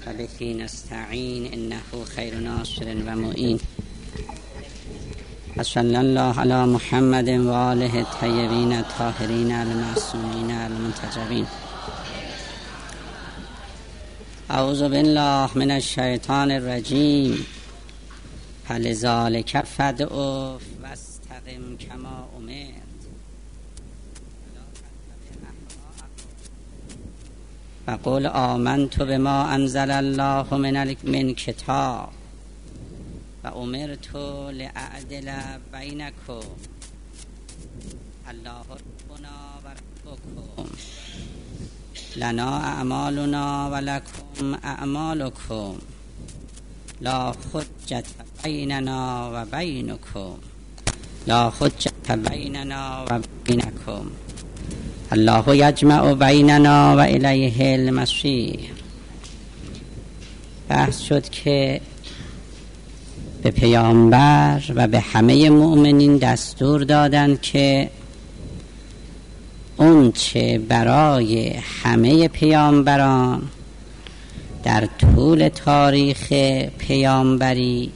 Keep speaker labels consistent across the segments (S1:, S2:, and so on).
S1: فبه نستعین انه خیر ناصر و معین. صلی الله علی محمد و آله الطیبین الطاهرین المعصومین المنتجبین. اعوذ بالله من الشیطان الرجیم. فلذلک فادع واستقم کما امرت. وقل آمنت بما انزل الله من کتاب و امرت لأعدل بینکم الله ربنا و ربکم لنا اعمالنا و لکم اعمالکم لا حجة بیننا و بینکم لا حجة بیننا و بینکم الله یجمع بیننا و الیه المصیر. بحث شد که به پیامبر و به همه مؤمنین دستور دادند که اون چه برای همه پیامبران در طول تاریخ پیامبری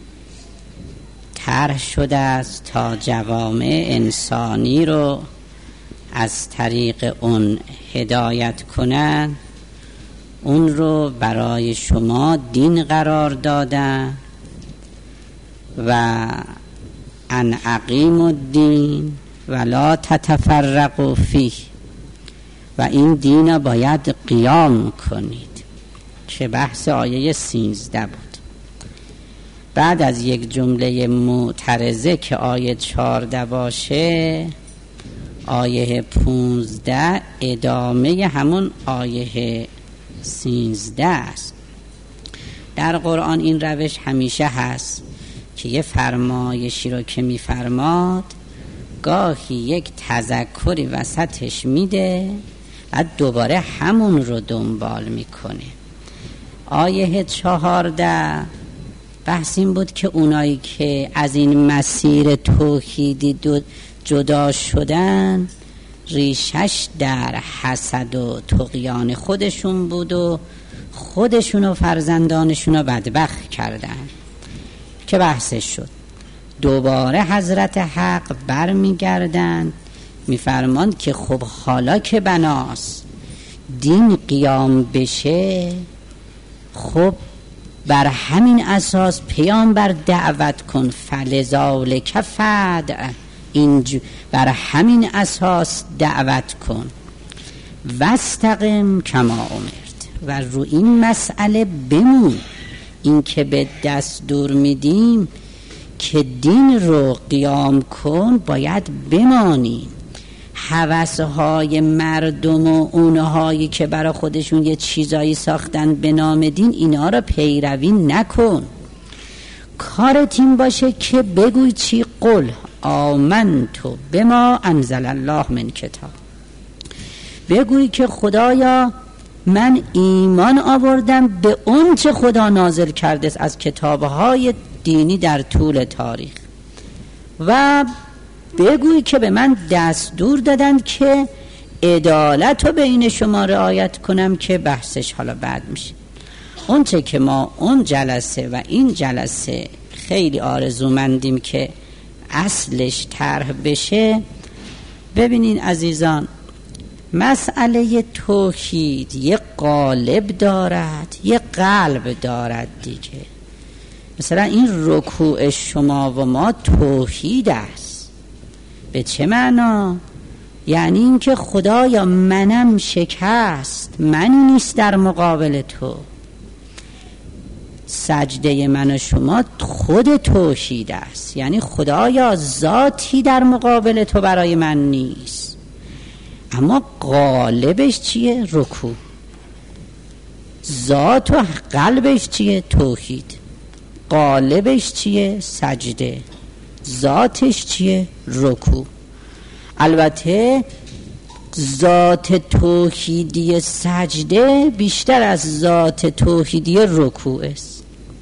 S1: طرح شده است تا جوامع انسانی رو از طریق اون هدایت کنن، اون رو برای شما دین قرار دادن و ان اقیموا الدین ولا تتفرقوا فیه، و این دین رو باید قیام کنید که بحث آیه 13 بود. بعد از یک جمله معترضه که آیه 14 باشه، آیه 15 ادامه همون آیه 13 است. در قرآن این روش همیشه هست که یه فرمایشی رو که میفرماد گاهی یک تذکری وسطش میده و دوباره همون رو دنبال میکنه. آیه 14 بحث این بود که اونایی که از این مسیر توحیدی جدا شدن ریشش در حسد و طغیان خودشون بود و خودشون و فرزندانشون رو بدبخت کردن که بحثش شد. دوباره حضرت حق برمیگردن میفرماند که خب حالا که بناست دین قیام بشه، خب بر همین اساس پیامبر دعوت کن. فلذلک فادع، بر همین اساس دعوت کن. واستقم کما امرت، و رو این مسئله بمون. این که به دستور میدیم که دین رو قیام کن باید بمانی. هوسهای مردم و اونهایی که برای خودشون یه چیزایی ساختن به نام دین، اینا رو پیروی نکن. کارت این باشه که بگوی چی؟ قل آمنت بما انزل الله من کتاب. بگوی که خدایا من ایمان آوردم به اون چه خدا نازل کرده از کتابهای دینی در طول تاریخ، و بگوی که به من دستور دادند که عدالت رو بین شما رعایت کنم که بحثش حالا بعد میشه. اون چه که ما اون جلسه و این جلسه خیلی آرزومندیم که اصلش طرح بشه. ببینین عزیزان، مسئله توحید یه قالب دارد، یه قلب دارد دیگه. مثلا این رکوع شما و ما توحید است. به چه معنا؟ یعنی این که خدایا منم شکست، منی نیست در مقابل تو. سجده من و شما خود توحید است، یعنی خدایا ذاتی در مقابل تو برای من نیست. اما قالبش چیه؟ رکوع. ذات و قلبش چیه؟ توحید. قالبش چیه؟ سجده. ذاتش چیه؟ رکوع. البته ذات توحیدی سجده بیشتر از ذات توحیدی رکوع است.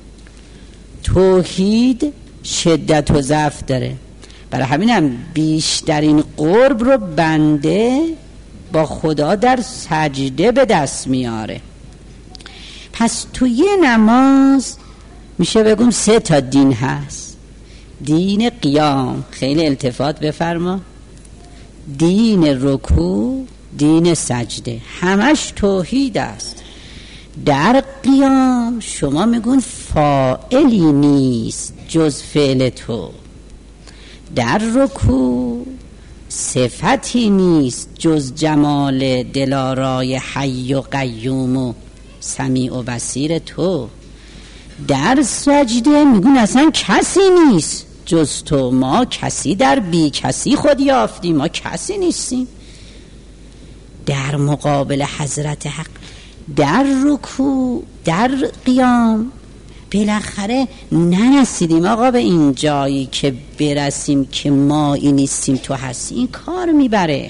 S1: توحید شدت و ضعف داره، برای همینم بیشترین قرب رو بنده با خدا در سجده به دست میاره. پس تو یه نماز میشه بگم 3 تا دین هست. دین قیام، خیلی التفات بفرما، دین رکوع، دین سجده، همش توحید است. در قیام شما میگون فاعلی نیست جز فعل تو، در رکوع صفتی نیست جز جمال دلارای حی و قیوم و سمیع و بصیر تو، در سجده میگون اصلا کسی نیست جز تو، ما کسی در بی کسی خود یافتیم، ما کسی نیستیم. در مقابل حضرت حق، در رکوع، در قیام بالاخره نرسیدیم آقا به این جایی که برسیم که ما این نیستیم تو هستی، این کار میبره.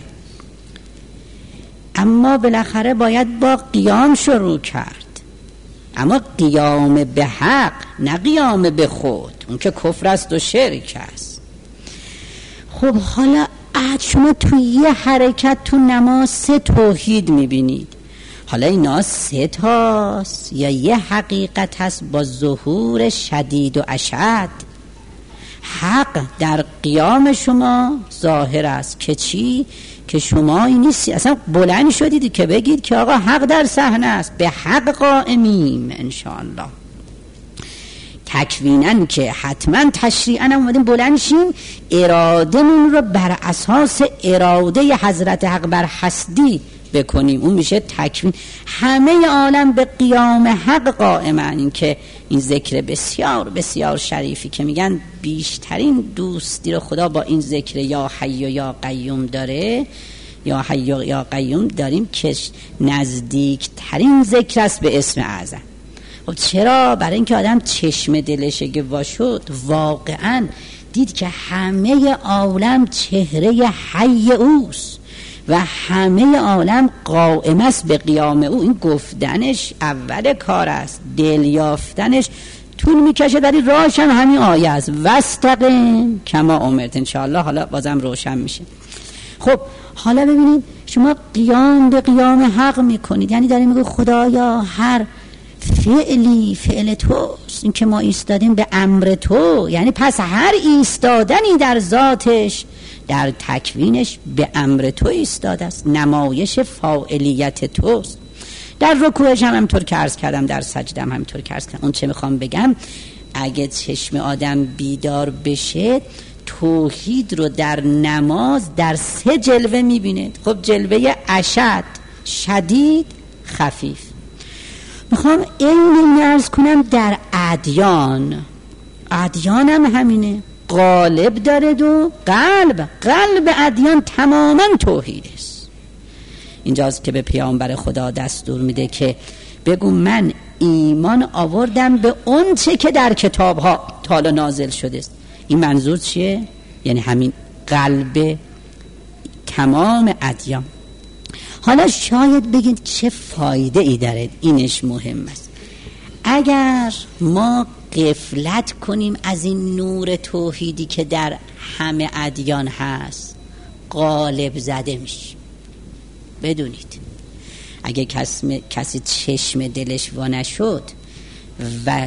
S1: اما بالاخره باید با قیام شروع کرد، اما قیام به حق، نه قیام به خود، اون که کفر است و شرک است. خب حالا شما تو یه حرکت تو نماز 3 توحید میبینید، حالا اینا 3 تاست یا یه حقیقت هست با ظهور شدید و اشد؟ حق در قیام شما ظاهر است که چی؟ که شما این نیستی، اصلا بلند شدید که بگید که آقا حق در صحنه است، به حق قائمیم انشاءالله. تکویناً که حتما تشریعاً اومدیم بلند شیم، ارادمون رو بر اساس اراده حضرت حق بر هستی بکنیم، اون میشه تکوین. همه عالم به قیام حق قائمن. این که این ذکر بسیار بسیار شریفی که میگن بیشترین دوستی رو خدا با این ذکر یا حی و یا قیوم داره، یا حی و یا قیوم داریم که نزدیکترین ذکر است به اسم اعظم. خب چرا؟ برای اینکه آدم چشم دلش گوا شد، واقعا دید که همه عالم چهره حی اوست و همه عالم قائم است به قیام او. این گفتنش اول کار است، دل یافتنش طول میکشه، در این راهش هم همین آیه است، واستقم کما امرت. انشاءالله حالا بازم روشن میشه. خب حالا ببینید شما قیام به قیام حق میکنید، یعنی داریم میگه خدایا هر فعلی فعل توست، این که ما ایستادیم به امر تو، یعنی پس هر ایستادنی در ذاتش در تکوینش به امر تو ایستاده است، نمایش فاعلیت توست. در رکوعش هم همینطور که عرض کردم، در سجدم همینطور که عرض کردم. اون چه میخوام بگم، اگه چشم آدم بیدار بشه توحید رو در نماز در 3 جلوه میبینه. خب جلوه اشد، شدید، خفیف. میخوام این عرض کنم در ادیان هم همینه، قالب داره و قلب ادیان تماما توحید است. اینجاست که به پیامبر خدا دستور میده که بگو من ایمان آوردم به اون چه که در کتاب ها تعالی نازل شده است. این منظور چیه؟ یعنی همین قلب تمام ادیان. حالا شاید بگید چه فایده ای داره، اینش مهم است. اگر ما غفلت کنیم از این نور توحیدی که در همه ادیان هست، غالب زده میشیم. بدونید اگه کسی چشم دلش وا نشد و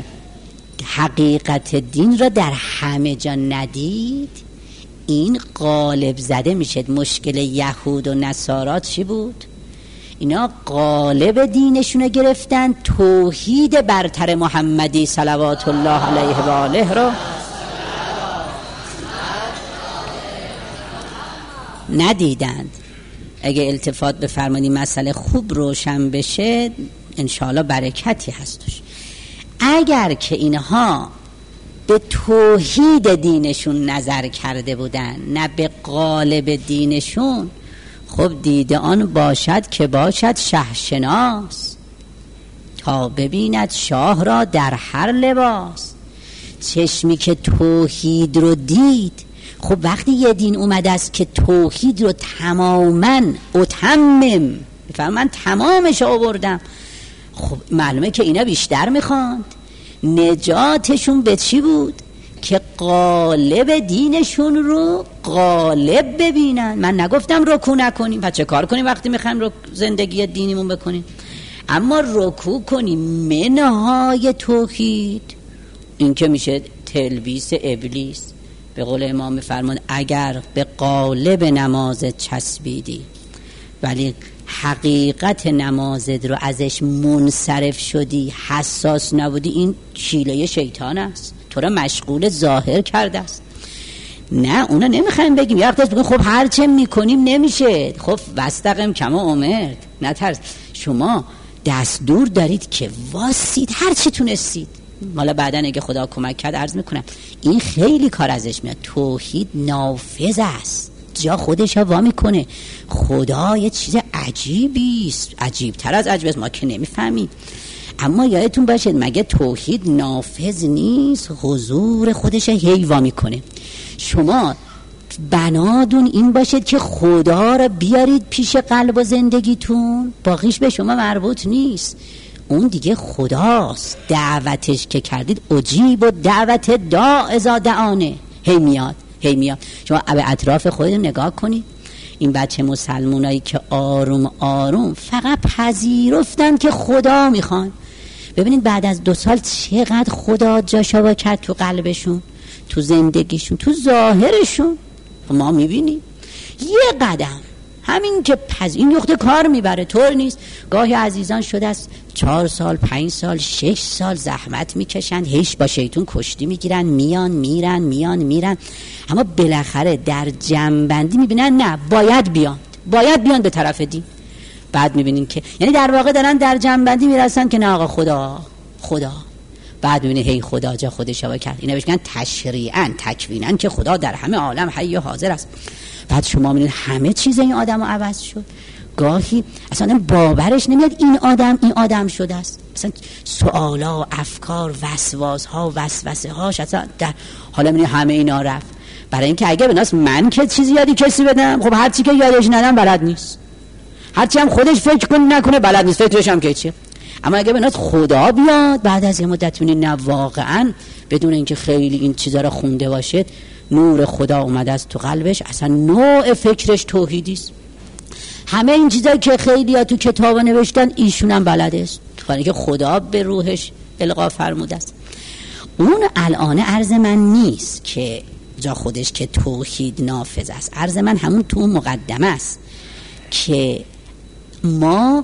S1: حقیقت دین را در همه جا ندید، این غالب زده میشه. مشکل یهود و نصارا چی بود؟ اینا غالب دینشون گرفتن، توحید برتر محمدی صلوات الله علیه و آله رو ندیدند. اگه التفات بفرمایید مسئله خوب روشن بشه انشاءالله برکتی هستش. اگر که اینها به توحید دینشون نظر کرده بودن نه به قالب دینشون، خب دیده آن باشد که باشد شهشناس، تا ببیند شاه را در هر لباس. چشمی که توحید رو دید، خب وقتی یه دین اومده است که توحید رو تماماً اتمم، من تمامش آوردم، خب معلومه که اینا بیشتر میخواند. نجاتشون به چی بود؟ که قالب دینشون رو قالب ببینن. من نگفتم رکوع نکنیم، پس چه کار کنیم وقتی میخوایم رو زندگی دینیمون بکنیم؟ اما رکوع کنی منهای توحید، این که میشه تلبیس ابلیس. به قول امام میفرمان اگر به قالب نماز چسبیدی ولی حقیقت نمازت رو ازش منصرف شدی، حساس نبودی، این شیله شیطان است، تو را مشغول ظاهر کرده است. نه اونا نمیخوایم بگیم، یه وقت بگیم خب هرچه میکنیم نمیشه، خب واستقم کما امرت، نترس، شما دستور دارید که واسید هرچی تونستید. حالا بعدن اگه خدا کمک کرد عرض میکنم این خیلی کار ازش میاد. توحید نافذ است، جا خودش وا میکنه. خدا یه چیز عجیبی است، عجیب تر از عجیب است، ما که نمیفهمیم. اما یادتون باشه مگه توحید نافذ نیست؟ حضور خودش هی وا میکنه. شما بنادون این باشید که خدا را بیارید پیش قلب و زندگیتون، باقیش به شما مربوط نیست، اون دیگه خداست. دعوتش که کردید اجیب و دعوت داع اذا دعانه، هی میاد هی میاد. شما به اطراف خودتون نگاه کنید، این بچه مسلمونایی که آروم آروم فقط پذیرفتن که خدا میخوان، ببینید بعد از 2 سال چقدر خدا جاشو کرد تو قلبشون، تو زندگیشون، تو ظاهرشون. ما میبینیم یه قدم همین که این نقطه کار میبره، طور نیست. گاهی عزیزان شده است 4 سال 5 سال 6 سال زحمت میکشن، هیچ با شیطون کشتی میگیرن، میان میرن، اما بالاخره در جنبندی میبینن نه باید بیان به طرف دین. بعد میبینین که یعنی در واقع دارن در جنبندی میرسن که نه آقا خدا. بعد میبینی هی خدا جا خودش رو کرد. اینا بهش میگن تشریعاً تکویناً که خدا در همه عالم حی و حاضر است. بعد شما میبینید همه چیز این آدم رو عوض شد. گاهی اصلا باورش نمیاد این آدم شده است. مثلا سوالا، افکار، وسوسه هاش اصلا حالا میبینی همه اینا رفت. برای اینکه اگه بناس من که چیزی یادی کسی بدم، خب هر چی که یادش ندم بلد نیست، هرچی هم خودش فکر کنه نکنه بلد نیست، فکرش هم که چیه. اما اگه بناس خدا بیاد بعد از یه مدت میبینی نه واقعا بدون اینکه خیلی این چیزا رو خونده باشه نور خدا اومده است تو قلبش، اصلا نوع فکرش توحیدی است. همه این چیزایی که خیلی ها تو کتابا نوشتن ایشون هم بلده است، برای که خدا به روحش القا فرموده است. اون الان عرض من نیست که جا خودش که توحید نافذ است، عرض من همون تو مقدمه است که ما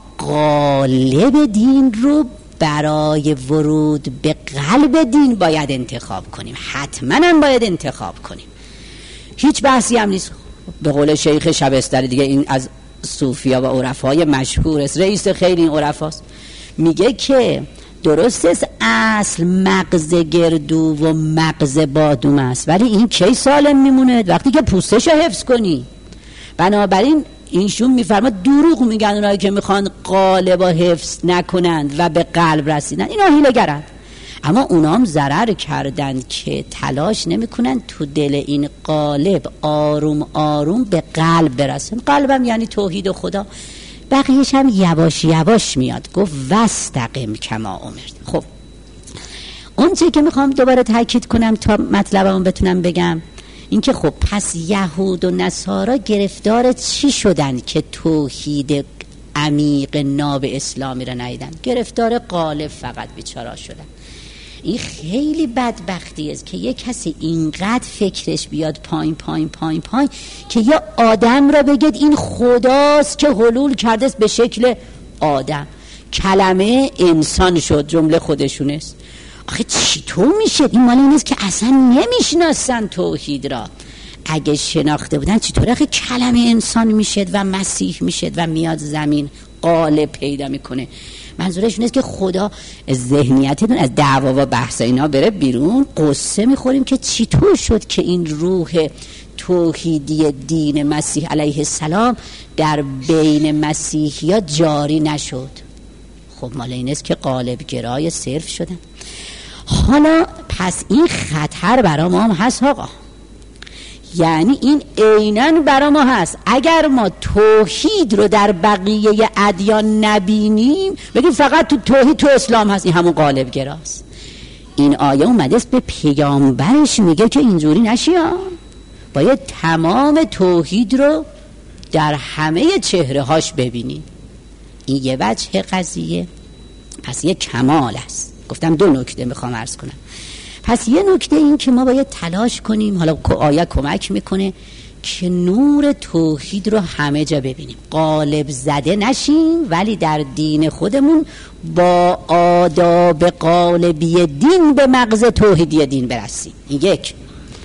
S1: قالب دین رو برای ورود به قلب دین باید انتخاب کنیم، حتما هم باید انتخاب کنیم، هیچ بحثی هم نیست. به قول شیخ شبستری دیگه، این از صوفیا و عرفای مشهور است، رئیس خیلی این عرفاست، میگه که درست است اصل مغز گردو و مغز بادوم است، ولی این کی سالم میمونه؟ وقتی که پوستش رو حفظ کنی. بنابراین اینشون میفرما دروغ میگن اونایی که میخوان قالب حفظ نکنند و به قلب رسیدن، اینا حیله‌گرند. اما اونا هم ضرر کردند که تلاش نمیکنن تو دل این قالب آروم آروم به قلب برسن. قلبم یعنی توحید و خدا، بقیهش هم یواش یواش میاد. گفت واستقم کما امرت. خب اون چیزی که میخوام دوباره تاکید کنم تا مطلبمو بتونم بگم این که خب پس یهود و نصارا گرفتار چی شدن که توحید عمیق ناب اسلامی را ندیدن؟ گرفتار قالب فقط بیچاره شدن. این خیلی بدبختی است که یک کسی اینقدر فکرش بیاد پایین که یا آدم را بگید این خداست که حلول کرده است به شکل آدم، کلمه انسان شد، جمله خودشون است. آخه چطور میشه؟ این مال این است که اصلا نمیشناسن توحید را. اگه شناخته بودن چطور آخه کلمه انسان میشد و مسیح میشد و میاد زمین قالب پیدا میکنه؟ منظورشون است که خدا ذهنیتتون از دعوا و بحث اینا بره بیرون. قصه میخوریم که چطور شد که این روح توحیدی دین مسیح علیه السلام در بین مسیحی ها جاری نشد. خب مال این است که قالب گرای صرف شدن. حالا پس این خطر برای ما هم هست آقا، یعنی این عیناً برای ما هست. اگر ما توحید رو در بقیه ادیان نبینیم، بگیم فقط تو توحید تو اسلام هست، این همون قالب گراست. این آیه اومده است به پیامبرش میگه که اینجوری نشی ها، باید تمام توحید رو در همه چهره هاش ببینی. این یه وجه قضیه. پس یه کمال است. گفتم 2 نکته میخوام عرض کنم. پس یه نکته این که ما باید تلاش کنیم، حالا آیه کمک میکنه که نور توحید رو همه جا ببینیم، قالب زده نشیم، ولی در دین خودمون با آداب قالبی دین به مغز توحیدی دین برسیم. این یک.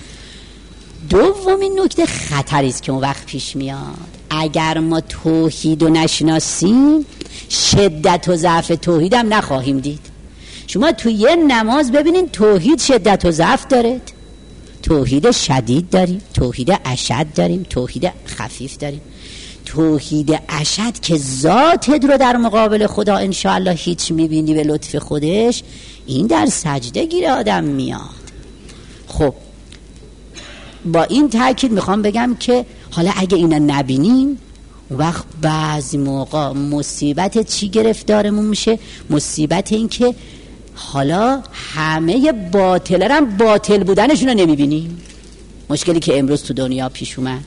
S1: دومین نکته خطری است که اون وقت پیش میاد. اگر ما توحید رو نشناسیم شدت و ضعف توحید هم نخواهیم دید. شما تو یه نماز ببینین توحید شدت و ضعف داره، توحید شدید داریم، توحید اشد داریم، توحید خفیف داریم. توحید اشد که ذاتت رو در مقابل خدا انشاءالله هیچ میبینی به لطف خودش، این در سجده گیر آدم میاد. خب با این تأکید میخوام بگم که حالا اگه اینا نبینیم اون وقت بعضی موقع مصیبت چی گرفتارمون میشه؟ مصیبت این که حالا همه باطل هم باطل بودنشون رو نمیبینیم. مشکلی که امروز تو دنیا پیش اومد،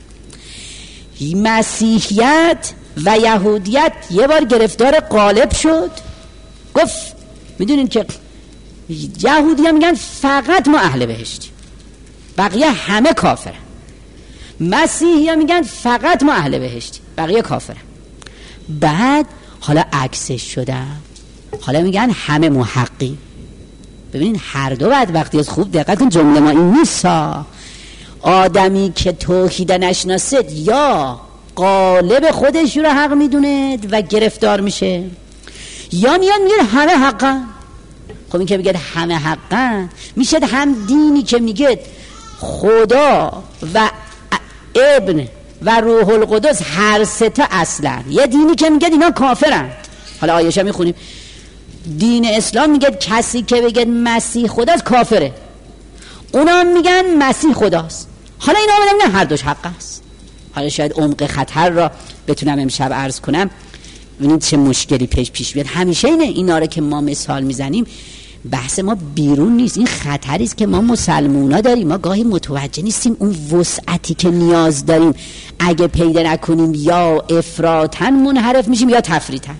S1: مسیحیت و یهودیت یه بار گرفتار قالب شد. گفت میدونین که یهودی ها میگن فقط ما اهل بهشتیم، بقیه همه کافرن. مسیحی ها میگن فقط ما اهل بهشتیم، بقیه کافرن. بعد حالا عکسش شدن، حالا میگن همه محقی. ببینین هر دو بعد وقتی از خوب دقت کن، جمله ما این نیست. آدمی که توحید نشناسد یا قالب خودش رو حق میدونه و گرفتار میشه، یا میاد میگه همه حقا. خب این که میگه همه حقا میشه هم دینی که میگه خدا و ابن و روح القدس هر سه تا اصلا، یه دینی که میگه اینا کافرن. حالا آیه میخونیم دین اسلام میگه کسی که بگه مسیح خداست کافره، اونا میگن مسیح خداست. حالا اینا میگن هر دوش حق است. حالا شاید عمق خطر را بتونم امشب عرض کنم، ببینید چه مشکلی پیش بیاد. همیشه اینا رو که ما مثال میزنیم بحث ما بیرون نیست، این خطری است که ما مسلمونا داریم. ما گاهی متوجه نیستیم اون وسعتی که نیاز داریم اگه پیدا نکنیم یا افراطاً منحرف میشیم یا تفریطاً.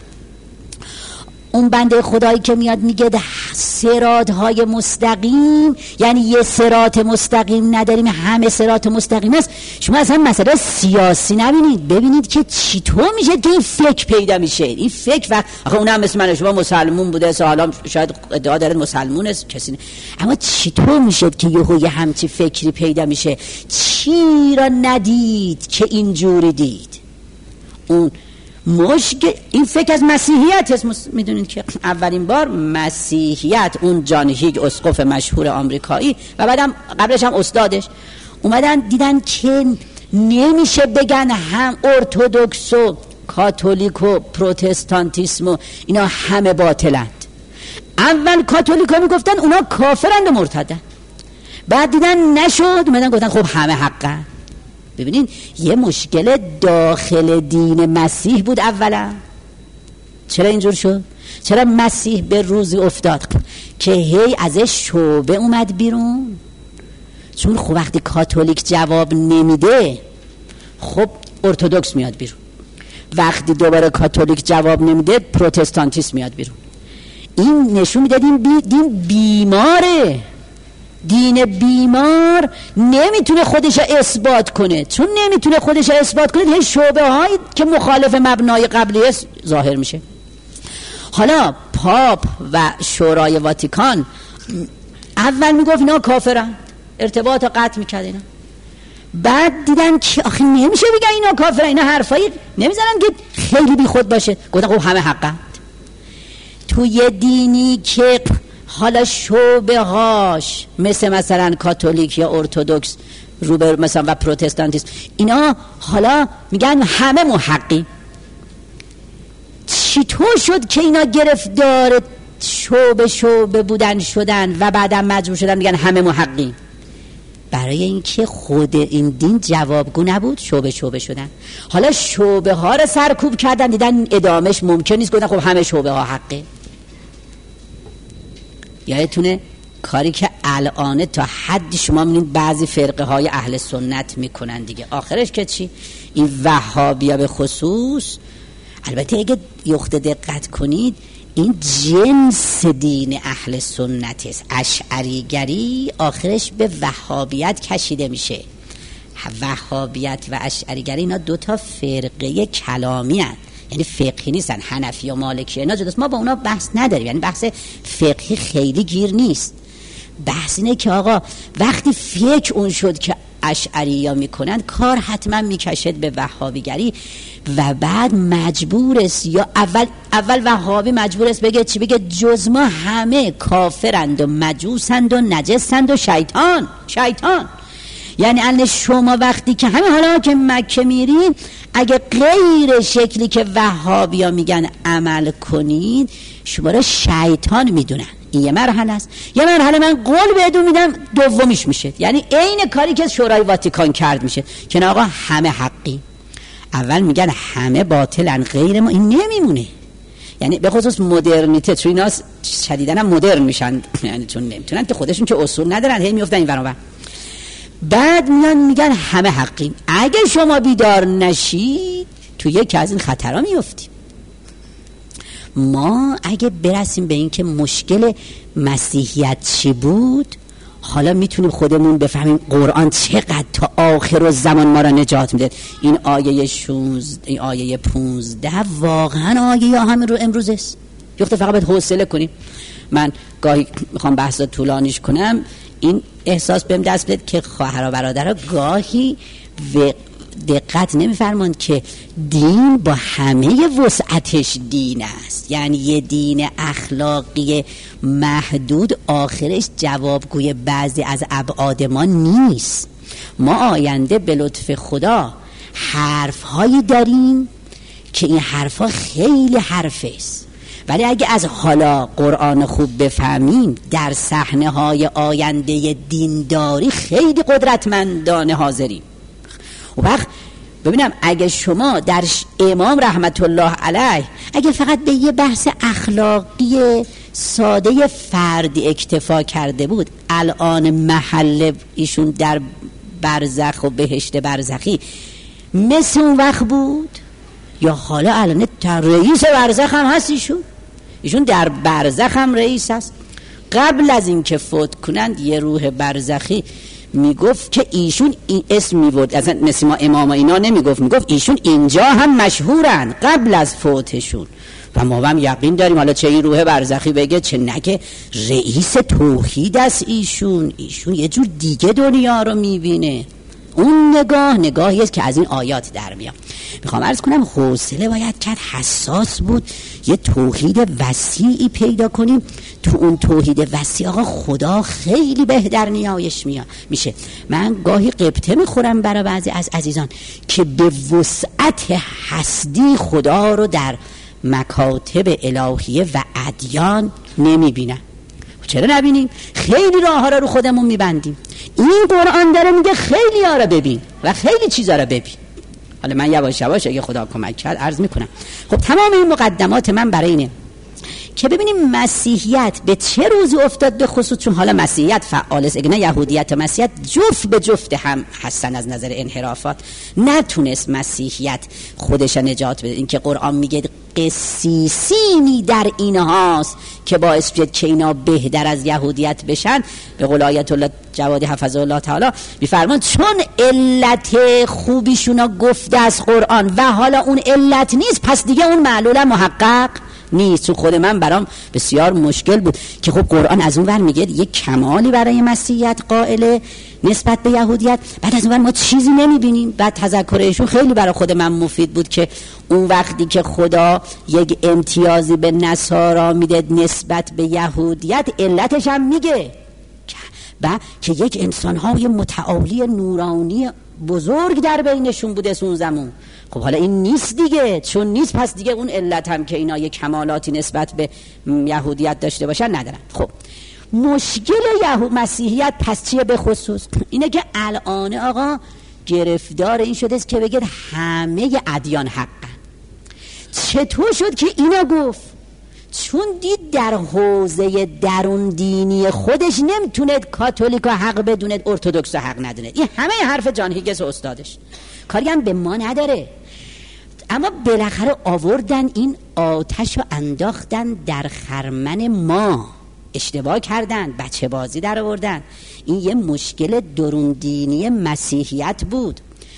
S1: اون بنده خدایی که میاد میگه صراط‌های مستقیم، یعنی یه صراط مستقیم نداریم، همه صراط مستقیم است. شما اصلا مسئله سیاسی نبینید، ببینید که چطور میشه که این فکر پیدا میشه. این فکر و آخه اونم مثل من شما مسلمون بوده، حالا شاید ادعا داره مسلمون است کسی نه. اما چطور میشه که یه همچی فکری پیدا میشه؟ چی را ندید که اینجوری دید؟ اون مشکل این فکر از مسیحیت هست. میدونید که اولین بار مسیحیت، اون جان هیگ اسقف مشهور آمریکایی و بعدم قبلش هم استادش اومدن دیدن که نمیشه بگن هم ارتودکس و کاتولیک و پروتستانتیسم و اینا همه باطلند. اول کاتولیکا میگفتن اونا کافرند و مرتدن، بعد دیدن نشد اومدن گفتن خب همه حقن. ببینین یه مشکل داخل دین مسیح بود اولا. چرا اینجور شد؟ چرا مسیح به روزی افتاد که هی ازش شعبه اومد بیرون؟ چون خب وقتی کاتولیک جواب نمیده خب ارتودکس میاد بیرون، وقتی دوباره کاتولیک جواب نمیده پروتستانتیسم میاد بیرون. این نشون میده دین بیماره. دین بیمار نمیتونه خودش اثبات کنه، چون نمیتونه خودش اثبات کنه هی شعبه هایی که مخالف مبنای قبلی است ظاهر میشه. حالا پاپ و شورای واتیکان اول میگفت اینا کافرن، ارتباط قطع میکرد اینا. بعد دیدن که آخه نمیشه بگن اینا کافرن، اینا حرفایی نمیزنن که خیلی بی خود باشه. گفتن خب همه حقن. تو یه دینی که حالا شعبه هاش مثلا کاتولیک یا ارتودکس روبر مثلا و پروتستانتیسم اینا حالا میگن همه محقی. چطور شد که اینا گرفتار شعبه بودن شدن و بعدم مجبور شدن میگن همه محقی؟ برای اینکه خود این دین جوابگو نبود، شعبه شدن. حالا شعبه ها رو سرکوب کردن، دیدن ادامش ممکن نیست، گفتن خب همه شعبه ها حقه. یادتونه کاری که الان تا حدی شما می‌بینید بعضی فرقه های اهل سنت میکنن دیگه، آخرش که چی؟ این وهابیا به خصوص البته اگه یخته دقت کنید این جنس دین اهل سنت است. اشعریگری آخرش به وهابیت کشیده میشه. وهابیت و اشعریگری اینا دوتا فرقه کلامی هستند، یعنی فقهی نیستن. حنفی و مالکی اینا جداست، ما با اونا بحث نداریم، یعنی بحث فقهی خیلی گیر نیست. بحث اینه که آقا وقتی فکر اون شد که اشعری‌ها میکنن، کار حتما میکشد به وهابیگری و بعد مجبور است، یا اول وهابی مجبور است بگه چی؟ بگه جز ما همه کافرند و مجوسند و نجسند و شیطان. یعنی الان شما وقتی که همه حالا که مکه میرین اگه غیر شکلی که وهابی‌ها میگن عمل کنید، شما را شیطان میدونن. این یه مرحله است. یه مرحله من قول بهتون میدم دومیش میشه، یعنی عین کاری که شورای واتیکان کرد میشه که نه آقا همه حقی. اول میگن همه باطلن غیر ما، این نمیمونه. یعنی به خصوص مدرنیته، چون اینا شدیداً هم مدرن میشن، یعنی چون نمیتونن که خودشون که اصول ندارن، هی میافتن این ور اون ور. بعد میگن همه حقیم. اگه شما بیدار نشید تو یکی از این خطرها میافتیم. ما اگه برسیم به این که مشکل مسیحیت چی بود، حالا میتونیم خودمون بفهمیم قرآن چقدر تا آخر الزمان ما را نجات میده. این آیه 16، این آیه 15 واقعا آیه همین رو امروز است. یخته فقط باید حوصله کنیم. من گاهی میخوام بحثا طولانیش کنم، این احساس بهم دست بده که خواهر و برادرها گاهی دقت نمیفرماند که دین با همه وسعتش دین است. یعنی یه دین اخلاقی محدود آخرش جوابگوی بعضی از ابعاد ما نیست. ما آینده به لطف خدا حرفهایی داریم که این حرفها خیلی حرف است، ولی اگه از حالا قرآن خوب بفهمیم در صحنه‌های آینده دینداری خیلی قدرتمندانه حاضریم. و وقت ببینم اگه شما در امام رحمت الله علیه اگه فقط به یه بحث اخلاقی ساده فردی اکتفا کرده بود، الان محل ایشون در برزخ و بهشت برزخی مثل اون وقت بود؟ یا حالا الان رئیس برزخ هم هست ایشون در برزخ هم رئیس هست. قبل از این که فوت کنند یه روح برزخی میگفت که ایشون این اسم میورد، اصلا مثل ما امام اینا نمیگفت، میگفت ایشون اینجا هم مشهورن قبل از فوتشون. و ما هم یقین داریم حالا چه این روح برزخی بگه چه نگه، رئیس توحید است ایشون یه جور دیگه دنیا رو میبینه. اون نگاهی است که از این آیات در میاد. میخوام عرض کنم حوصله باید کرد، حساس بود، یه توحید وسیعی پیدا کنیم. تو اون توحید وسیع آقا خدا خیلی بهتر نیایش میشه. من گاهی قبطه میخورم برای بعضی از عزیزان که به وسعت هستی خدا رو در مکاتب الهیه و ادیان نمیبینن. چرا نبینیم؟ خیلی راه ها رو خودمون میبندیم. این قرآن داره میگه خیلی ها رو ببین و خیلی چیزا رو ببین. حالا من یواش یواش اگه خدا کمک کرد عرض میکنم. خب تمام این مقدمات من برای اینه که ببینیم مسیحیت به چه روزی افتاد، به خصوص چون حالا مسیحیت فعال است، اگه نه یهودیت و مسیحیت جفت به جفت هم هستن از نظر انحرافات. نتونست مسیحیت خودش نجات بده. این که قرآن میگه قسیسینی در اینهاست که باعث شد که اینا بهتر از یهودیت بشن، به قول آیت الله جوادی حفظه الله تعالی میفرمان چون علت خوبیشونا گفته از قرآن و حالا اون علت نیست، پس دیگه اون معلول محقق نیست. چون خود من برام بسیار مشکل بود که خب قرآن از اون ور میگه یک کمالی برای مسیحیت قائله نسبت به یهودیت، بعد از اون ور ما چیزی نمیبینیم. بعد تذکرشون خیلی برای خود من مفید بود که اون وقتی که خدا یک امتیازی به نصارا میده نسبت به یهودیت، علتش هم میگه که یک انسان‌های متعالی نورانی بزرگ در بینشون بوده اون زمان. خب حالا این نیست دیگه، چون نیست پس دیگه اون علت هم که اینا یک کمالاتی نسبت به یهودیت داشته باشن ندارن. خب مشکل مسیحیت پس چیه به خصوص؟ اینه که الان آقا گرفتار این شده است که بگید همه ادیان حقن. چطور شد که اینا گفت؟ چون دید در حوزه درون دینی خودش نمیتونه کاتولیک حق بدونه، ارتدوکس حق ندونه. این همه حرف جان هیگس استادش، کاری هم به ما نداره. اما بالاخره آوردن این آتش رو انداختن در خرمن ما. اشتباه کردن، بچه بازی در آوردن. این یه مشکل دروندینی مسیحیت بود.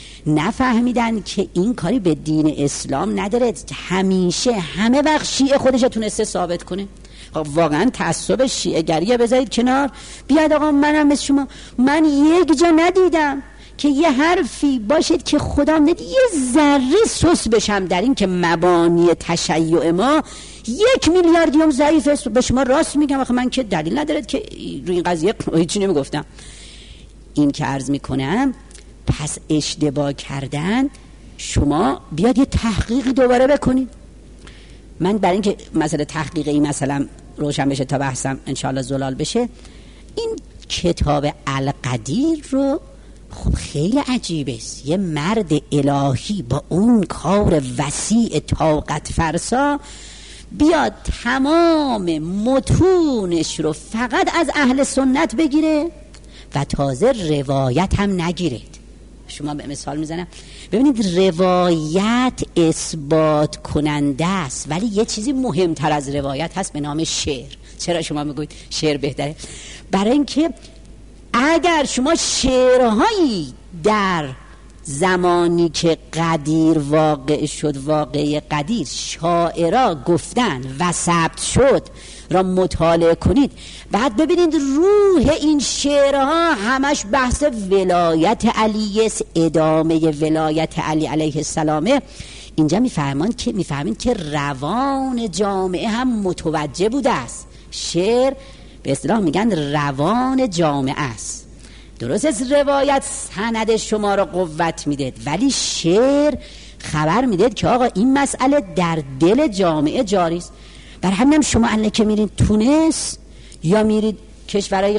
S1: نفهمیدن که این کاری به دین اسلام نداره. همیشه همه وقت شیعه خودش تونسته ثابت کنه. واقعا تعصب شیعه گریه بذارید کنار، بیاد آقا منم مثل شما، من یک جا ندیدم که یه حرفی باشید که خدا ندید یه ذره سوس بشم در این که مبانی تشیع ما 1 میلیاردیوم ضعیفه. به شما راست میگم، آخه من که دلیل ندارد که روی این قضیه هیچی نمیگفتم. این که عرض میکنم پس اشتباه کردن، شما بیاد یه تحقیقی دوباره بکنید. من برای اینکه مسئله تحقیق این مثلا روشن بشه تا بحثم انشاءالله زلال بشه، این کتاب القدیر رو خب خیلی عجیبه است. یه مرد الهی با اون کار وسیع طاقت فرسا بیاد تمام متونش رو فقط از اهل سنت بگیره و تازه روایت هم نگیرید. شما به مثال میزنم، ببینید روایت اثبات کننده است، ولی یه چیزی مهمتر از روایت هست به نام شعر. چرا شما میگوید شعر بهتره؟ برای اینکه اگر شما شعرهایی در زمانی که قدیر واقع شد، واقع قدیر شاعرها گفتن و ثبت شد را مطالعه کنید، بعد ببینید روح این شعرها همش بحث ولایت علی است، ادامه ولایت علی علیه السلامه. اینجا میفهمید که روان جامعه هم متوجه بوده است. شعر به اصطلاح میگن روان جامعه است. درست از روایت سند شما رو قوت میده، ولی شعر خبر میده که آقا این مسئله در دل جامعه جاری است. بر همینم شما الان که میرید تونس یا میرید کشورهای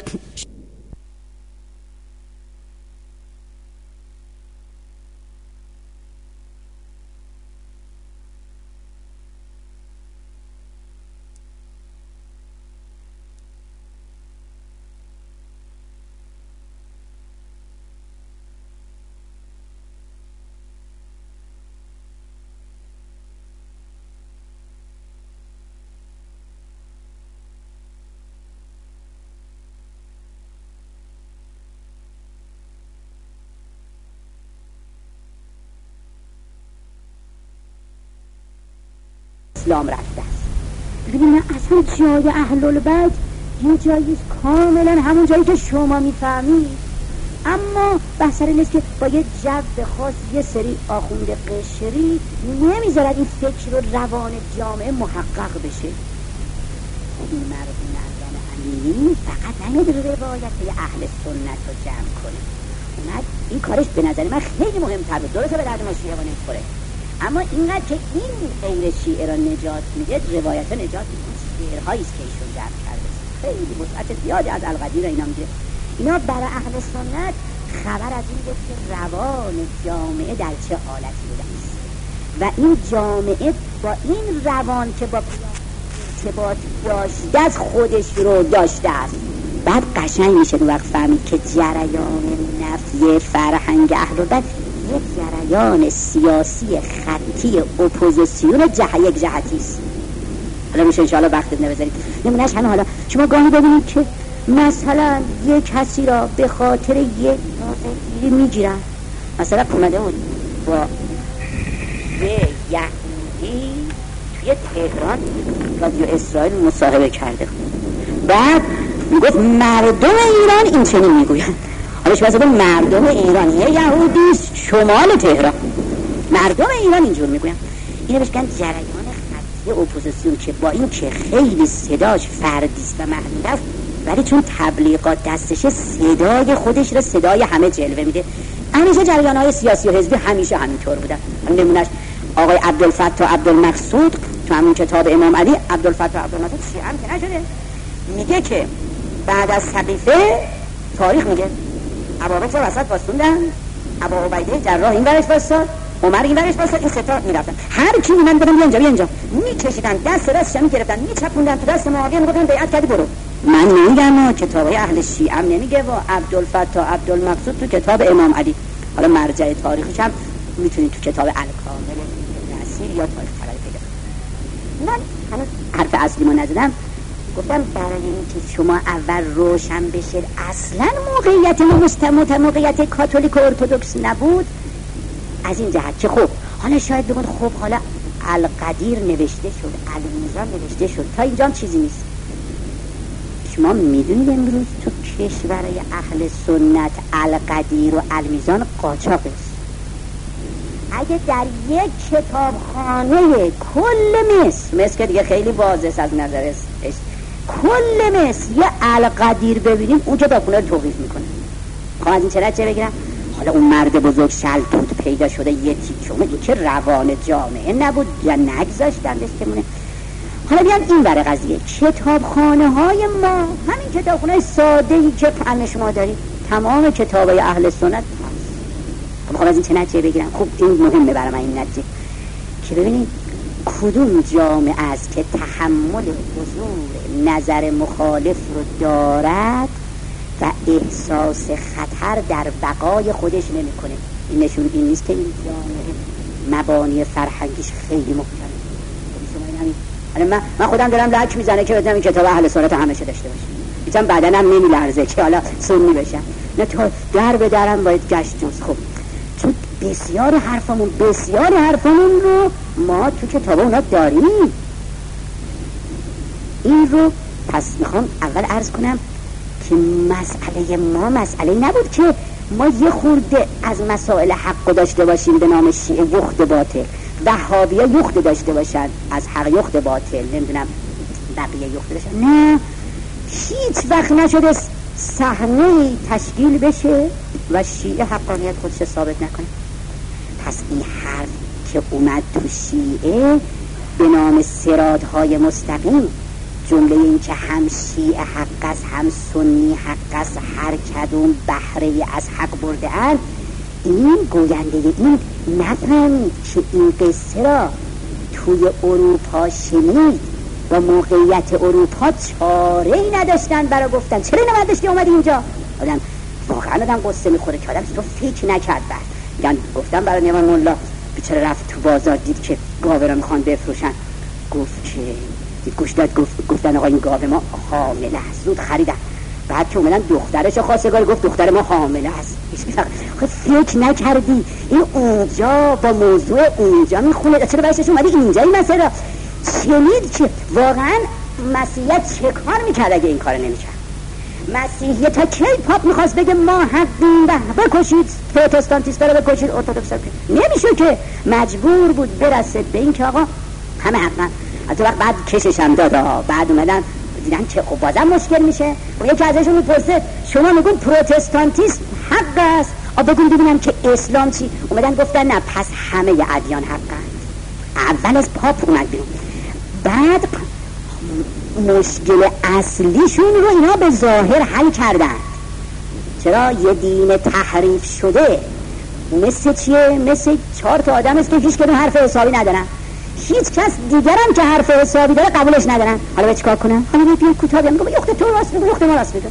S1: اسلام رفته است. ببینید اصلا جای اهل البیت یه جایی کاملا همون جایی که شما میفهمید، اما بحث نیست که با یه جو خاص یه سری آخوند قشری نمیذارد این فکر و روان جامعه محقق بشه. این مردان امینی فقط نمید روایت اهل سنت رو جمع کنه، اومد این کارش به نظر من خیلی مهمتر بود. درسته به درد ما شیعه نمیخوره، اما اینقدر که این غیر شیعه را نجات میده، روایت ها نجات میده. شعرهاییست که ایشون جمع کرده، خیلی وسعت زیادی از القدیر اینا میده. اینا برای اهل سنت خبر از این بود که روان جامعه در چه حالتی بوده است و این جامعه با این روان که با ارتباط داشته از خودش رو داشته است. بعد قشنگ میشه دو وقت فهمید که جریان نفی فرهنگ اهل بیت یک جریان سیاسی خطی اپوزیسیون یک جهتی است. حالا میشه انشاءالله وقت نبذارید نمونهش همه. حالا شما گاهی ببینید که مثلا یک کسی را به خاطر یک نازگیری میگیرن، مثلا اومده بود با یه یهودی توی تهران رادیو اسرائیل مصاحبه کرده، بعد میگفت مردم ایران این چنین میگوین. حالا شما مثلا مردم ایران یه یهودی شمال تهران، مردم ایران اینجور میگوین. اینو بهش میگن جریان خطی اپوزیسیون که با این که خیلی صداش فردیست و محدود است، ولی چون تبلیغات دستشه صدای خودش رو صدای همه جلوه میده. همیشه جریان‌های سیاسی و حزبی همیشه همینطور بودن. نمونهش آقای عبدالفتاح عبدالمقصود تو همون کتاب امام علی، عبدالفتاح عبدالمقصود شیعه هم که نشده، میگه که بعد از سقیفه تاریخ میگه ابوبکر وسط واسوندن، ابو عبیده جراح این ورش واساد، عمر این ورش واساد، این ستا میرفتن هر کی من بدم بیا اینجا میکشیدن دست میگرفتن میچپوندن تو دست معاویه میگفتن بیعت کردی برو. من نمیگم کتابای اهل شیعه هم نمیگه و عبدالفتاح عبدالمقصود تو کتاب امام علی، حالا مرجع تاریخش هم میتونید تو کتاب الکامل من هنوز حرف اصلی ما نزدم. گفتم برای اینکه شما اول روشن بشه اصلا موقعیت ما موقعیت کاتولیک و ارتدوکس نبود، از این جهت که خب حالا شاید بگن خب حالا القدیر نوشته شد، المیزان نوشته شد، تا اینجا هم چیزی نیست. شما میدونید امروز تو کشورهای اهل سنت القدیر و المیزان قاچاق است. اگه در یک کتابخانه کل مصر که دیگه خیلی واضح از نظر است، کل مصر یه القدیر ببینیم، اون کتابخونه رو توقیف میکنه. خواهم از این چه نتیجه بگیرم؟ حالا اون مرد بزرگ شلتوت پیدا شده یه تیکمه، این که روان جامعه نبود یا نگذاشتندش که مونه. حالا بیان این بره قضیه، کتابخانه های ما همین کتابخانه ساده‌ای که پنش ما داریم تمام کتابای اهل سنت هست. خب از این چه نتیجه بگیرم؟ خب این مهمه برای من این نتیجه که ببینید کدوم جامعه است که تحمل حضور نظر مخالف رو دارد و احساس خطر در بقای خودش نمی‌کنه. این نشون این نیست که این جامعه مبانی فرهنگیش خیلی محکمه. حالا من خودم دارم لک میزنه که بدونم این کتاب اهل سنت همشه داشته باشم، میتونم بدنم نمیلرزه که حالا سنی بشم، نه تا در به درم باید گشت جز. خب چون بسیار حرفمون رو ما تو کتاب اونا داریم. این رو پس میخوام اول عرض کنم که مسئله ما مسئله نبود که ما یه خورده از مسائل حق داشته باشیم به نام شیعه یخت باطل، وهابیه یخت داشته باشن از حق یخت باطل، نمیدونم بقیه یخت داشتن. نه، هیچ وقت نشده صحنه تشکیل بشه و شیعه حقانیت خودش ثابت نکنه. پس این حرف که اومد تو شیعه به نام صراط‌های مستقیم، جمله این که هم شیعه حق است هم سنی حق است، هر کدوم بهره از حق برده اند، این گوینده این نفهمید که این قصه را توی اروپا شنید و موقعیت اروپا چاره‌ای نداشتن برای گفتن چرا اینو نداشتی اومدی اینجا. واقعا آدم قصه میخوره که آدم تو فکر نکرد. بعد گفتم برای نیمان مولا بیچاره رفت تو بازار دید که گاوه را میخوان بفروشن، گفت که گوش داد، گفتن آقا این گاوه ما حامله است، زود خریدن. بعد که اومدن دخترش خواستگار گفت دختر ما حامله است. فکر نکردی این اونجا با موضوع اونجا میخونه، چرا برشش اومدی اینجا این مسئله شنید که واقعا مسیحیت چه کار میکرد اگه این کار نمیکرد. مسیحیت تا کی پاپ میخواست بگه ما حقیم و بکشید پروتستانتیستا رو بکشید ارتدوکسا، نمیشه که مجبور بود برسه به این که آقا همه حقن. از وقت بعد کشش هم داد، بعد اومدن دیدن که خب بازم مشکل میشه و یکی ازشون میپرسه شما میگون پروتستانتیسم حق است، بگون ببینم که اسلام چی؟ اومدن گفتن نه پس همه ادیان حقن. اول از پاپ اومد بیرون، بعد مشکل اصلیشون رو اینا به ظاهر حل کردن. چرا؟ یه دین تحریف شده مثل چیه؟ مثل 4 تا آدم است که هیچ کدوم حرف حسابی ندارن، هیچ کس دیگرم که حرف حسابی داره قبولش ندارن. حالا به چیکار کنن؟ حالا بیا کتابی میگه یخت تو راست میگه، یخت ما راست میگه.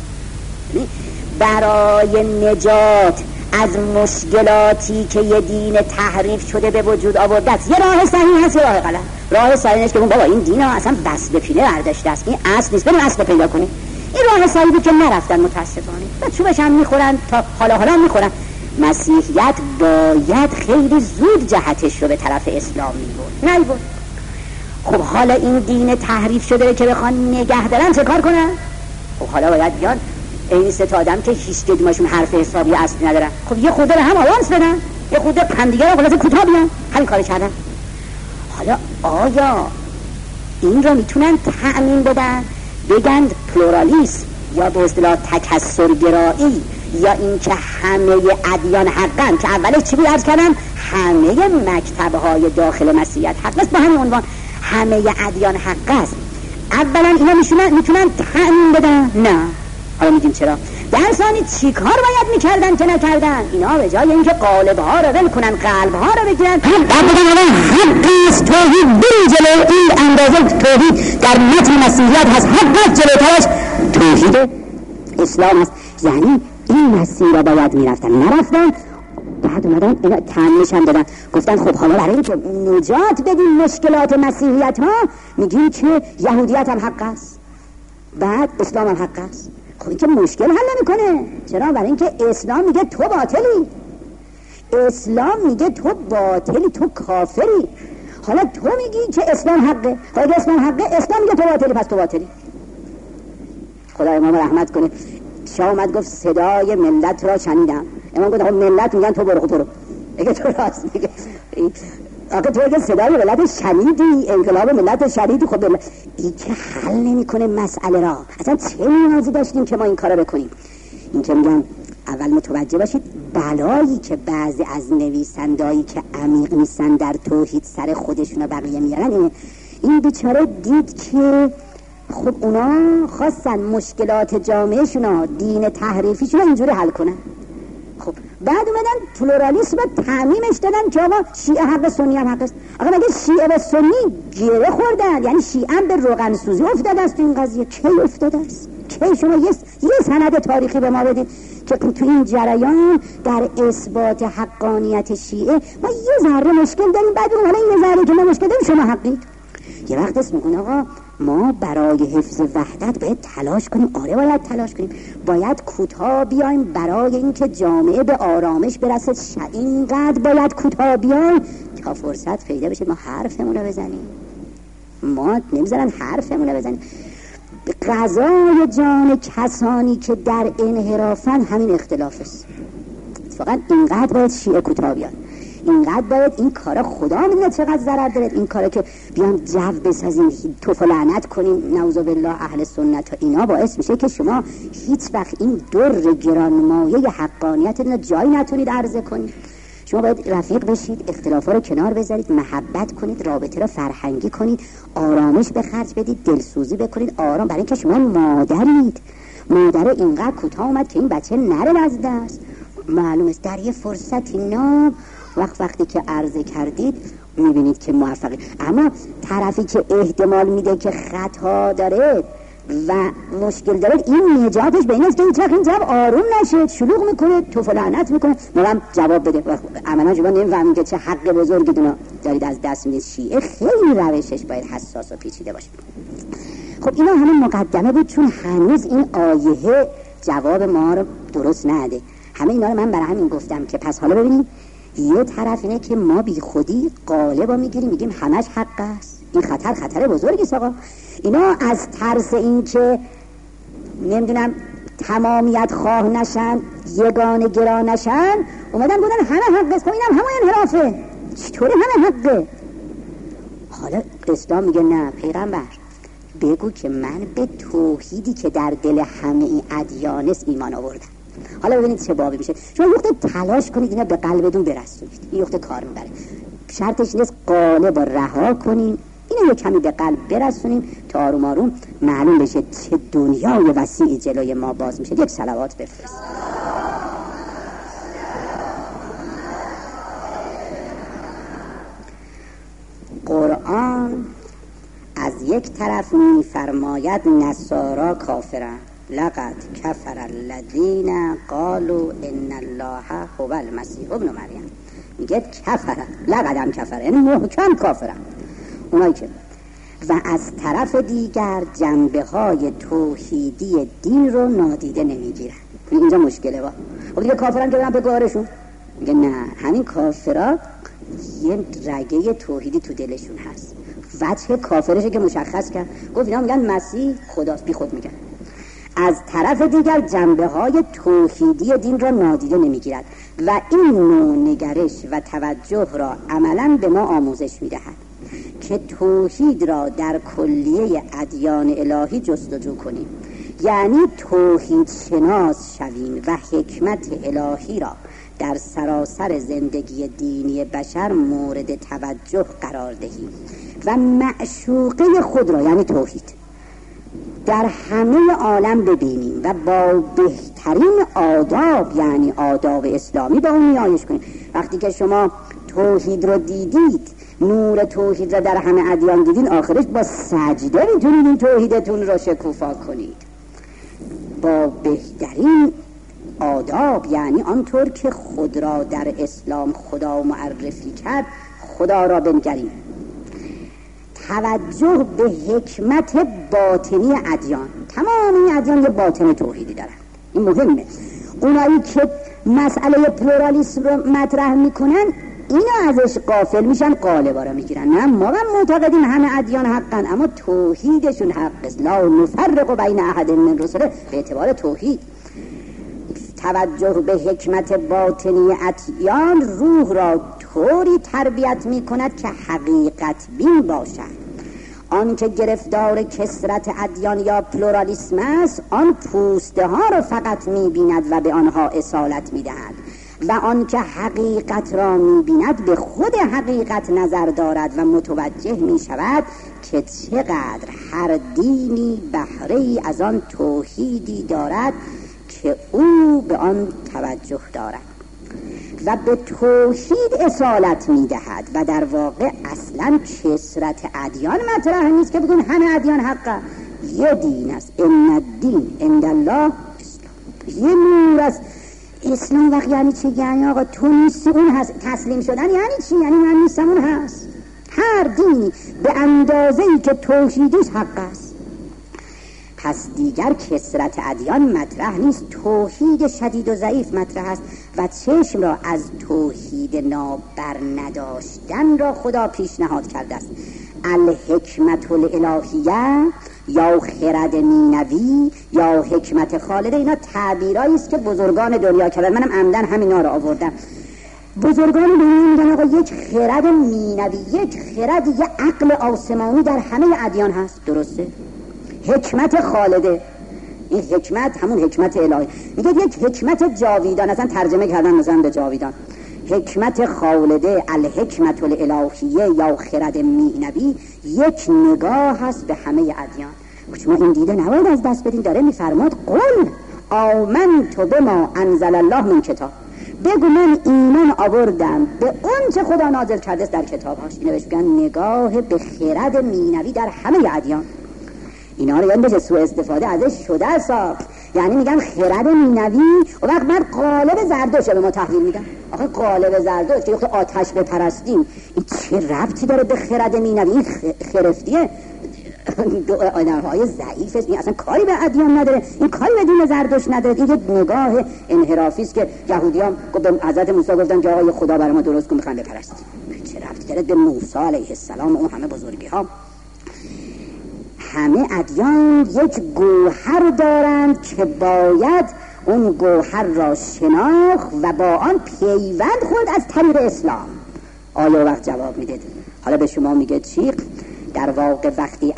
S1: برای نجات از مشکلاتی که یه دین تحریف شده به وجود آورده است، یه راه صحیح هست، یه راه غلط. راه صحیح است که بابا این دین ها اصلا بس به پینه برداشته است، این اصل نیست، بریم اصل پیدا کنیم. این راه صحیح بود که نرفتن متاسفانه، و چوبش هم میخورن تا حالا میخورن. مسیحیت باید خیلی زود جهتش رو به طرف اسلام میبرد، نمیبرد. خب حالا این دین تحریف شده که بخوان نگه دارن چه کار کنن؟ خب حالا باید بیان این 3 تا آدم که هیچ کدومشون حرف حسابی اصلی ندارن، خب یه خورده هم آوانس بدن، یه خورده همدیگه رو خلاصه کوتاه بیان، همین کارو کردن. حالا آیا این رو میتونن تأمین بدن؟ بگن پلورالیسم یا به اصطلاح تکثرگرایی، یا این که همه ادیان حقن، که اولش چی بود عرض کردم؟ همه مکتب‌های داخل مسیحیت حق است، با همین عنوان همه ادیان حق است. اولا اینا میتونن تأمین بدن؟ نه. حالا میگیم چرا؟ در ثانی چی کار باید میکردن که نکردن؟ اینا به جای اینکه قالب‌ها رو ول کنن قلب‌ها رو بگیرن، بعد بگن الان حق است توحید بریم جلو، این اندازه توحید در متن مسیحیت هست، حق است جلوترش توحید اسلام است. یعنی این مسیر را باید میرفتن، نرفتن.
S2: بعد اومدن اینا تعمیرش هم دادن، گفتن خب حالا برای اینکه نجات بدیم مشکلات مسیحیت ها میگیم که یهودیت هم حق است، بعد اسلام هم حق است. خب این که مشکل حل نمیکنه. چرا؟ برای اینکه اسلام میگه تو باطلی، اسلام میگه تو باطلی، تو کافری. حالا تو میگی که اسلام حقه، خب اگه اسلام حقه، اسلام میگه تو باطلی، پس تو باطلی. خدا امام رحمت کنه، شاه اومد گفت صدای ملت را شنیدم. امام گفت خب ملت میگن تو برو اگه تو راست میگه. آقا تو اگه صدای ملت شنیدی، انقلاب ملت شنیدی، خب این که حل نمیکنه مسئله را. اصلا چه نیازی داشتیم که ما این کارا بکنیم؟ این که میگم اول متوجه باشید بلایی که بعضی از نویسندایی که عمیق نیستن در توحید سر خودشون و بقیه میارن، این بیچاره دید که خب اونا خواستن مشکلات جامعهشون، دین تحریفیشون اینجوری حل کنن. خب بعد اومدن پلورالیسم رو تعمیمش دادن که آقا شیعه حق، سنی هم حق است. آقا مگه شیعه و سنی گره خوردن؟ یعنی شیعه هم به روغن سوزی افتاده است تو این قضیه؟ کی افتاده است؟ کی؟ شما یه سند تاریخی به ما بدید که تو این جریان در اثبات حقانیت شیعه ما یه ذره مشکل داریم، بعد حالا این ذره که ما مشکل داریم شما حقید. یه وقت اسم میکنه آقا ما برای حفظ وحدت باید تلاش کنیم. آره باید تلاش کنیم، باید کوتاه بیایم برای اینکه جامعه به آرامش برسه. اینقدر باید کوتاه بیایم تا فرصت پیدا بشه ما حرفمون رو بزنیم. ما نمیذارن حرفمون رو بزنیم. قضای جان کسانی که در انحرافن همین اختلاف است. فقط اینقدر باید شیعه کوتاه بیان، اینقدر باید این کارا خدا میدونه چقدر ضرر داره. این کارا که بیام جو بسازیم، توف و لعنت کنیم، نعوذ بالله اهل سنت و اینا، باعث میشه که شما هیچ وقت این در گرانمایه حقانیت رو جایی نتونید عرضه کنید. شما باید رفیق بشید، اختلافا رو کنار بذارید، محبت کنید، رابطه رو فرهنگی کنید، آرامش به خرج بدید، دلسوزی بکنید، آرام. برای اینکه شما مادرید، مادر اینقدر کوتاه اومد که این بچه نره از دست. معلوم است در یه فرصتی ناب وقتی که عرضه کردید میبینید که موفقید. اما طرفی که احتمال میده که خطا داره و مشکل داره، این نجاتش به این است که این جواب آروم نشه، شلوغ میکنه، توف و لعنت میکنه، مولم جواب بده. عملا شما نمیفهمید که چه حق بزرگی دارید از دست میدید. شیعه خیلی روشش باید حساس و پیچیده باشه. خب اینا همه مقدمه بود، چون هنوز این آیه جواب ما رو درست نده. همه اینا رو من برای همین گفتم که پس حالا ببینیم. یه طرف اینه که ما بی خودی قالبا میگیریم میگیم همش حق است. این خطر بزرگی است آقا. اینا از ترس این که نمیدونم تمامیت خواه نشن، یگانه گرا نشن، اومدن بودن همه حق است. خب اینم همه انحرافه. چطوری همه حقه؟ حالا اسلام میگه نه پیغمبر، بگو که من به توحیدی که در دل همه این ادیان است ایمان آوردم. حالا ببینید چه بابی میشه. شما یخته تلاش کنید اینا به قلبتون برسونید، این یخته کار میبره. شرطش نیست قالب رها کنیم، اینو یک کمی به قلب برسونیم تا آروم آروم معلوم بشه چه دنیای وسیعی جلوی ما باز میشه. یک صلوات بفرست. قرآن از یک طرف میفرماید نصارا کافرند، لقد کفر الذین قالوا ان الله هو المسیح ابن مریم. میگه کفر، لقد هم کفر، یعنی محکم کافرن اونایی که. و از طرف دیگر جنبه های توحیدی دین رو نادیده نمیگیرن. اینجا مشکله با. خب دیگه کافرن که برن به گارشون. میگه نه، همین کافرها یه رگه توحیدی تو دلشون هست. وجه کافرشه که مشخص کرد، گفت اینا میگن مسیح خداست، بی خود میگن. از طرف دیگر جنبه های توحیدی دین را نادیده نمیگیرد و این نوع نگرش و توجه را عملا به ما آموزش میدهد که توحید را در کلیه ادیان الهی جستجو کنیم، یعنی توحید شناس شویم و حکمت الهی را در سراسر زندگی دینی بشر مورد توجه قرار دهیم و معشوقه خود را یعنی توحید در همه عالم ببینیم و با بهترین آداب یعنی آداب اسلامی با اون نیایش کنیم. وقتی که شما توحید رو دیدید، نور توحید رو در همه ادیان دیدین، آخرش با سجده میتونید این توحیدتون رو شکوفا کنید. با بهترین آداب، یعنی آنطور که خود را در اسلام خدا معرفی کرد خدا را بنگریم. توجه به حکمت باطنی ادیان. تمام این ادیان یه باطن توحیدی دارن، این مهمه. اونایی که مسئله پلورالیسم رو مطرح میکنن اینا ازش غافل میشن، قالبا رو میگیرن. نه، ما هم معتقدیم همه ادیان حقن، اما توحیدشون حق است. لا نفرق بین احد من رسله، به اعتبار توحید. توجه به حکمت باطنی ادیان روح را طوری تربیت میکند که حقیقت بین باشد. آن که گرفتار کثرت ادیان یا پلورالیسم است، آن پوسته ها را فقط میبیند و به آنها اصالت میدهد، و آن که حقیقت را میبیند به خود حقیقت نظر دارد و متوجه میشود که چقدر هر دینی بهره‌ای از آن توحیدی دارد که او به آن توجه دارد و به توحید اصالت میدهد. و در واقع اصلا کثرت ادیان مطرح نیست که بگن همه ادیان حقه. یه دین است، ان الدین عند الله اسلام. یه نور است اسلام. وقت یعنی چی؟ یعنی آقا تو نیستی اون هست. تسلیم شدن یعنی چی؟ یعنی من نیستم اون هست. هر دینی به اندازه‌ای که توحیدش حق است. پس دیگر کثرت ادیان مطرح نیست، توحید شدید و ضعیف مطرح است و چشم را از توحید نابر نداشتن را خدا پیشنهاد کرده است. الحکمت الالهیه یا خرد مینوی یا حکمت خالده، اینا تعبیرایی است که بزرگان دنیا کردن. منم عمدن همینا رو آوردم. بزرگان دنیا میگن آقا یک خرد مینوی، یک خرد، یک عقل آسمانی در همه ادیان هست. درسته؟ حکمت خالده، این حکمت همون حکمت الهی. میگه یک حکمت جاویدان، اصلا ترجمه کردن مثلا به جاویدان. حکمت خالده الحکمت الالهیه یا خرد مینوی یک نگاه هست به همه ادیان. شما این دیده نباید از دست بدین. داره میفرماد قل آمنت بما انزل الله من کتاب، بگو من ایمان آوردم به اون چه خدا نازل کرده در کتابهاش. اینو بهش میگن نگاه به خرد مینوی در همه ادیان. اینا رو یاد بشه، سوء استفاده ازش شده است. یعنی میگن خرد مینوی و وقت بعد قالب زردوش به ما تحویل میدن. آخه قالب زردوش که وقت آتش بپرستیم این چه ربطی داره به خرد مینوی؟ این خرفتیه آدم‌های ضعیف است. این اصلا کاری به ادیان نداره، این کاری به دین زردوش نداره. این یه نگاه انحرافی است که یهودیان به حضرت موسی گفتن که آقای خدا برای ما درست کن میخوان بپرستیم. چه ربطی داره به موسی علیه السلام و اون همه بزرگی ها؟ همه ادیان یک گوهر دارند که باید اون گوهر را شناخت و با آن پیوند خود از طریق اسلام. آیا وقت جواب میده؟ حالا به شما میگه چی؟ در واقع وقتی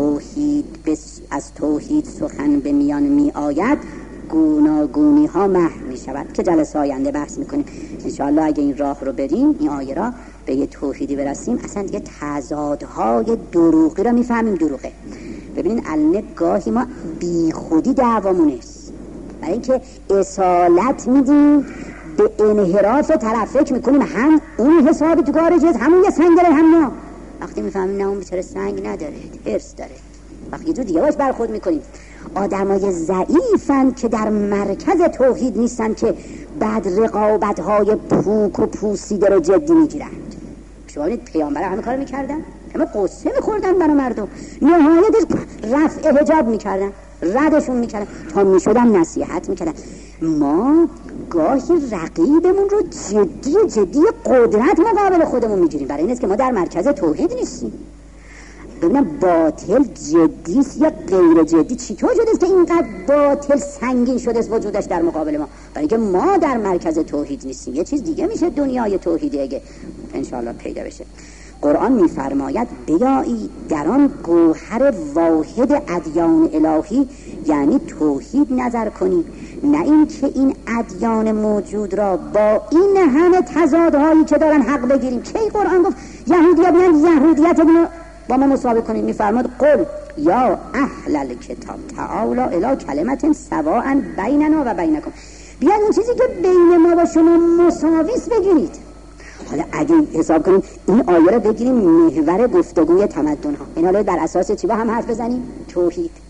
S2: از توحید سخن به میان می آید گوناگونی ها محو می شود که جلسه آینده بحث میکنیم انشاءالله. اگه این راه رو بریم، این آیه را به یه توحیدی برسیم، اصلا دیگه تضادهای دروغی را میفهمیم. دروغه. ببینین الان گاهی ما بی خودی دعوامون است، برای اینکه اصالت میدیم به انحراف طرف، فکر میکنیم هم اون حسابی تو کارش هست، همون یه سنگ داره هم ما. وقتی میفهمیم نه اون بیچاره سنگ نداره، حرص داره، وقتی یه جور دیگه باش برخورد میکنیم. آدمای ضعیفن که در مرکز توحید نیستن که بعد رقابت‌های پوک و پوسیده رو جدی میگیرند. شما ببینید پیامبر همه کار میکردن، همه قصه میخوردن برای مردم، نهایتش رفع حجاب میکردن، ردشون میکردن تا میشدن نصیحت میکردن. ما گاهی رقیبمون رو جدی قدرت مقابل خودمون میگیریم، برای این است که ما در مرکز توحید نیستیم. ببینم باطل جدیست یا غیر جدی؟ چطور شده است که اینقدر باطل سنگین شده است وجودش در مقابل ما؟ برای اینکه ما در مرکز توحید نیستیم. یه چیز دیگه میشه دنیای توحیدی اگه انشاءالله پیدا بشه. قرآن میفرماید بیایید در آن گوهر واحد ادیان الهی، یعنی توحید نظر کنیم، نه این که این ادیان موجود را با این همه تضادهایی که دارن حق بگیریم. کی قرآن گفت یهودی‌ها بیان یهودیت با ما مسابقه کنیم؟ میفرماد قل یا اهل الکتاب تعالوا الی کلمة سواء بیننا و بینکم، بیاید این چیزی که بین ما و شما مساویس بگیرید. حالا اگه حساب کنیم این آیه رو بگیریم محور گفتگوی تمدن ها، این حالا بر اساس چی با هم حرف بزنیم؟ توحید.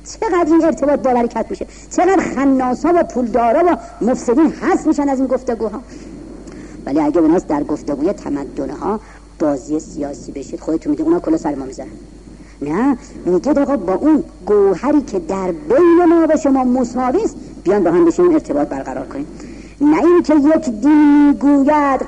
S2: چقدر این ارتباط با برکت میشه، چقدر خناسا و پولدارا و مفسدین هست میشن از این گفتگوها. ولی اگه بناس در گفتگوی تمدنها بازی سیاسی بشید، خودتون میدونید اونا کلا سر ما میذارن. نه، میگه آقا با اون گوهری که در بین ما و شما مساوی است بیان با هم بشینیم ارتباط برقرار کنیم. نه این که یک دین میگوید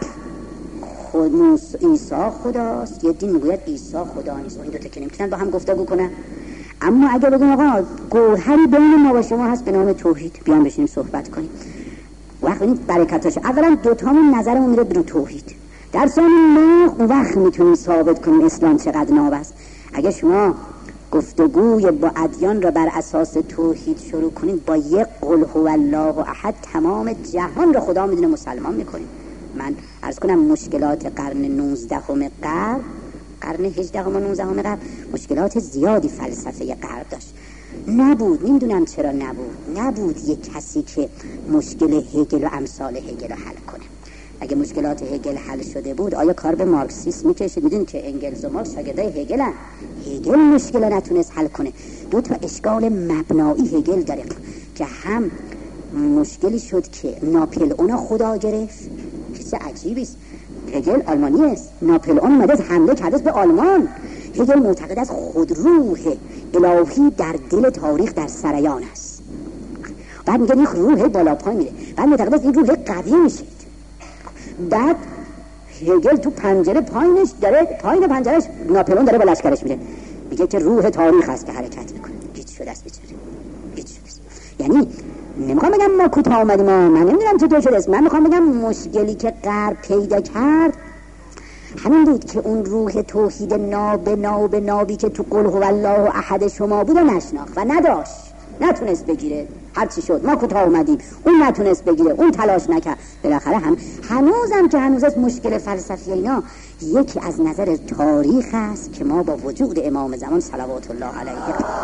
S2: عیسی خداست، یک دین میگوید عیسی خدا نیست، این دوتا که نمیتونن با هم گفتگو کنن. اما اگه بگیم آقا گوهری بین ما و شما هست به نام توحید، بیان بشینیم صحبت کنیم. وقت ببینید برکتاشه. اولا دوتامون نظرمون میره به توحید، در ثانی ما اون وقت میتونیم ثابت کنیم اسلام چقدر ناب است. اگه شما گفتگوی با ادیان را بر اساس توحید شروع کنید، با یک قل هو الله احد تمام جهان را خدا میدونه مسلمان میکنید. من عرض کنم مشکلات قرن 19 قرن 18 و 19 غرب مشکلات زیادی فلسفه غرب داشت. نبود، نمیدونم چرا نبود یک کسی که مشکل هگل و امثال هگل رو حل کنه. اگه مشکلات هگل حل شده بود آیا کار به مارکسیسم میکشید؟ میدونید که انگلز و مارکس شاگردای هگلن. هگل مشکل نتونست حل کنه. دو تا اشکال مبنایی هگل داره که هم مشکلی شد که ناپلئون خدا گرفت، چیز عجیبی است. هگل آلمانی است، ناپلئون اومده حمله کرده به آلمان. هگل معتقد است خود روح الهی در دل تاریخ در سریان است. بعد میگه این روح بالا پای میره، بعد معتقد است این روح قوی میشه. بعد هگل تو پنجره پایینش داره، پایین پنجرهش ناپلئون داره با لشکرش میره، میگه که روح تاریخ است که حرکت میکنه. گیج شده است بیچاره، گیج شده است. یعنی نمیخوام بگم ما کوتاه اومدیم، من نمیدونم چطور شده است، من میخوام بگم مشکلی که غرب پیدا کرد همین بود که اون روح توحید نابی که تو قل هو الله احد شما بود و نشناخت و نداشت، نتونست بگیره. هر چی شد ما کوتاه اومدیم، اون نتونست بگیره، اون تلاش نکرد، بالاخره هنوزم که هنوز از مشکل فلسفی اینا یکی از نظر تاریخ است که ما با وجود امام زمان صلوات الله علیه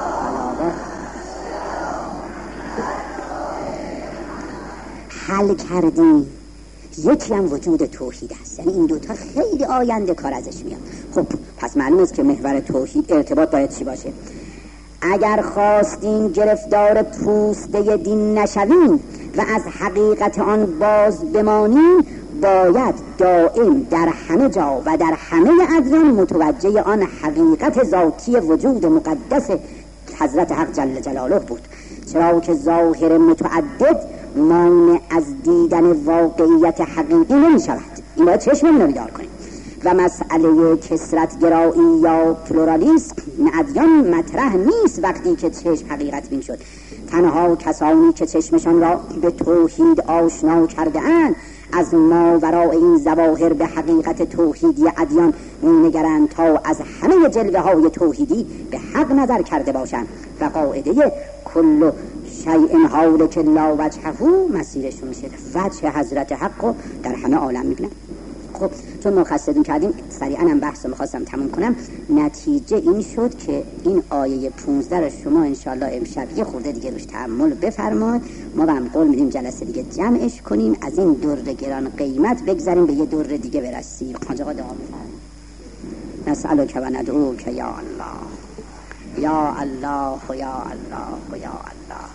S2: حل کردیم. یکی هم وجود توحید است، یعنی این دوتا خیلی آینده کار ازش میاد. خب پس معلوم است که محور توحید ارتباط باید چی باشه؟ اگر خواستیم گرفتار پوسته دین نشویم و از حقیقت آن باز بمانیم، باید دائم در همه جا و در همه ادیان متوجه آن حقیقت ذاتی وجود مقدس حضرت حق جل جلاله بود، چرا که ظاهر متعدد مانع از دیدن واقعیت حقیقی نمی شود. این باید چشممون رو بیدار کنیم. و مسئله کثرت گرایی یا پلورالیسم ادیان مطرح نیست وقتی که چشم حقیقت بین شد. تنها کسانی که چشمشان را به توحید آشنا کرده اند از ماوراء این ظواهر به حقیقت توحیدی ادیان می‌نگرند تا از همه جلوه های توحیدی به حق نظر کرده باشند و قاعده کل شیء حالک لا وجهه مسیرشون میشه. وجه حضرت حق در همه عالم میبینن. خب چون ما خستدون کردیم سریعا هم بحث رو میخواستم تموم کنم. نتیجه این شد که این آیه 15 رو شما انشالله امشب یه خورده دیگه روش تأمل بفرمایید. ما هم قول میدیم جلسه دیگه جمعش کنیم، از این در گران قیمت بگذاریم به یه در دیگه برسیم. حاج آقا دعا بفرمایید. نسألک و ندعوک یا الله یا الله یا الله یا الله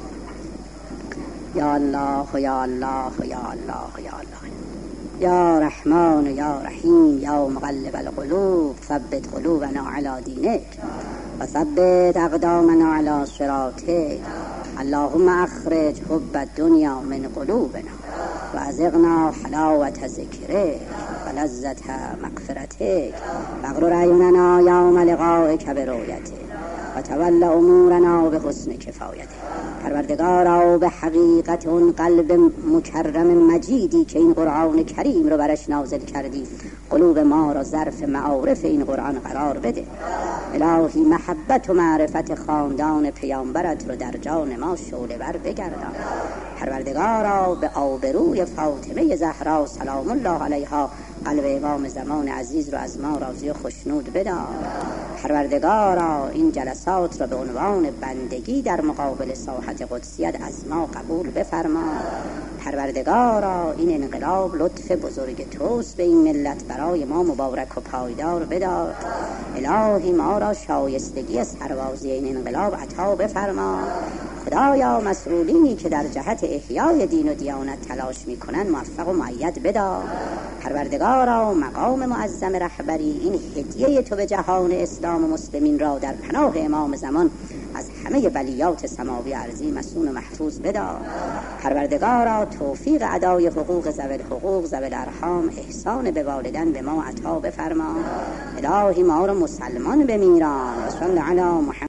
S2: یا الله یا الله یا الله یا الله یا رحمان یا رحیم یا مقلب القلوب ثبت قلوبنا علی دینک و ثبت اقدامنا علی صراطک. اللهم اخرج حب الدنیا من قلوبنا و ازغنا حلاوت ذکرک و لذت مغفرتک و اغرر اعیننا یوم لقائک برؤیتک و تول امورنا به حسن کفایتک. پروردگارا به حقیقت اون قلب مکرم مجیدی که این قرآن کریم رو برش نازل کردی قلوب ما را ظرف معارف این قرآن قرار بده. الهی محبت و معرفت خاندان پیامبرت رو در جان ما شعله ور بگردان. پروردگارا به آبروی فاطمه زهرا سلام الله علیها قلب امام زمان عزیز رو از ما راضی و خوشنود بدار. پروردگارا این جلسات را به عنوان بندگی در مقابل ساحت قدسیت از ما قبول بفرما. پروردگارا این انقلاب لطف بزرگ توست به این ملت، برای ما مبارک و پایدار بدار. الهی ما را شایستگی سربازی این انقلاب عطا بفرما. خدایا مسئولینی که در جهت احیای دین و دیانت تلاش میکنن موفق و مؤید بدار. پروردگارا مقام معظم رهبری این هدیه تو به جهان اسلام و مسلمین را در پناه امام زمان از همه بلیات سماوی ارضی مسون و محفوظ بدار. پروردگارا توفیق ادای حقوق ذوی الحقوق ذوی الارحام، احسان به والدین به ما عطا بفرما. الهی ما را مسلمان بمیران. صلی علی محمد.